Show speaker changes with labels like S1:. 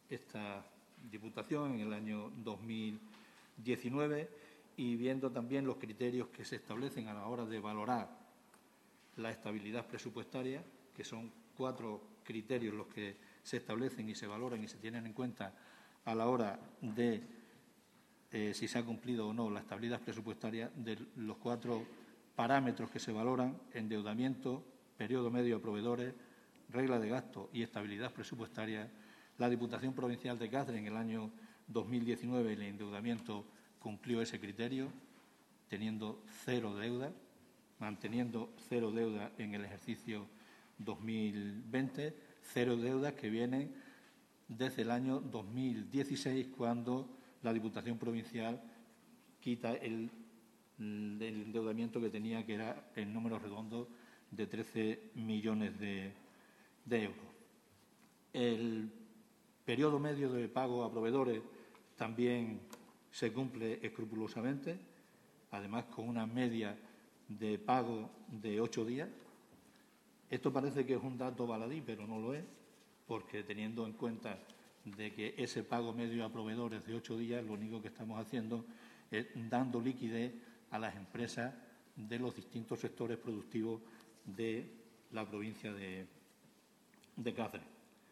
S1: esta Diputación en el año 2019 y viendo también los criterios que se establecen a la hora de valorar la estabilidad presupuestaria, que son 4 criterios los que se establecen y se valoran y se tienen en cuenta a la hora de si se ha cumplido o no la estabilidad presupuestaria. De los 4 parámetros que se valoran: endeudamiento, periodo medio a proveedores, regla de gasto y estabilidad presupuestaria, la Diputación Provincial de Cáceres en el año 2019 el endeudamiento cumplió ese criterio, teniendo 0 deuda, manteniendo 0 deuda en el ejercicio 2020, 0 deudas que vienen desde el año 2016, cuando la Diputación Provincial quita el endeudamiento que tenía, que era en números redondos de 13 millones de euros. El periodo medio de pago a proveedores también se cumple escrupulosamente, además con una media de pago de 8 días. Esto parece que es un dato baladí, pero no lo es, porque teniendo en cuenta de que ese pago medio a proveedores de 8 días, lo único que estamos haciendo es dando liquidez a las empresas de los distintos sectores productivos de la provincia de Cáceres.